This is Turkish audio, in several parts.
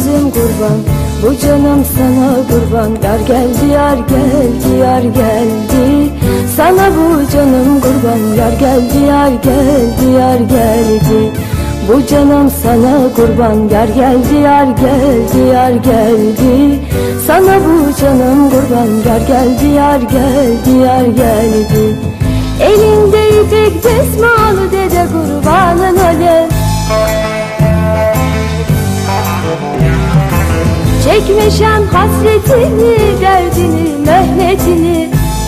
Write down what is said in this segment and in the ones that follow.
yüzüm kurban, bu canım sana kurban. Yar geldi, yar geldi, yar geldi. Sana bu canım kurban. Yar geldi, yar geldi, yar geldi. Bu canım sana kurban. Yar geldi, yar geldi, yar geldi. Sana bu canım kurban. Yar geldi, yar geldi, yar geldi. Elinde ipek desmalı dede kurbanın olayım. Çekmişem hasretini, derdini, mehnetini.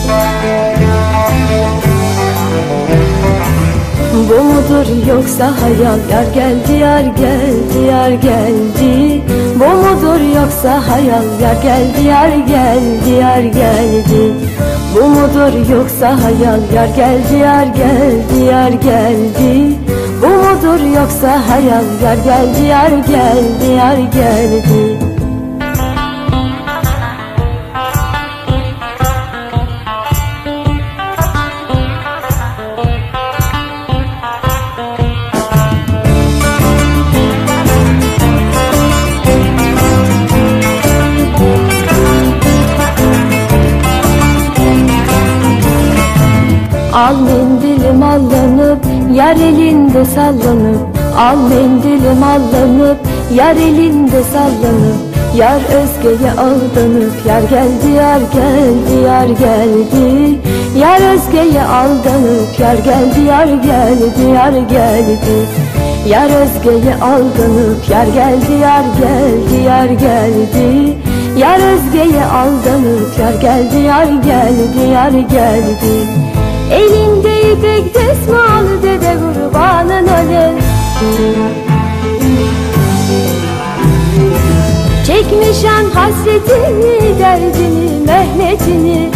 Bu mudur yoksa hayal? Yar geldi, yar geldi, yar geldi. Bu mudur yoksa hayal? Yar geldi, yar geldi, yar geldi. Bu mudur yoksa hayal? Yar geldi, yar geldi, yar geldi. Bu mudur yoksa hayal? Yar geldi, yar geldi, yar geldi. Al mendilim allanıp, yar elinde sallanıp. Al mendilim allanıp, yar elinde sallanıp. Yar özgeye aldanıp, yar geldi, yar geldi, yar geldi. Yar özgeye aldanıp, yar geldi, yar geldi, yar geldi. Yar özgeye aldanıp, yar geldi, yar geldi, yar geldi. Yar özgeye aldanıp, yar geldi, yar geldi, yar geldi. Elinde ipek desmalı dede kurbanın olayım. Çekmişem hasretini, derdini, mehnetini.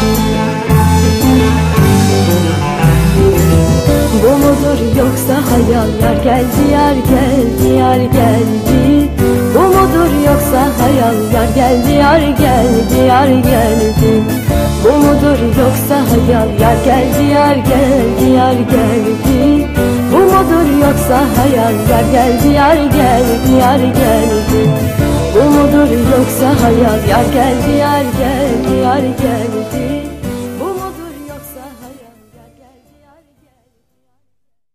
Bu mudur yoksa hayal? Yar geldi, yar geldi, yar geldi. Bu mudur yoksa hayal? Yar geldi, yar geldi, yar geldi. Bu mudur yoksa hayal? Yar geldi, yar geldi, yar geldi. Bu mudur yoksa hayal? Yar geldi, yar geldi, yar geldi. Bu mudur yoksa hayal? Yar geldi, yar geldi, yar geldi.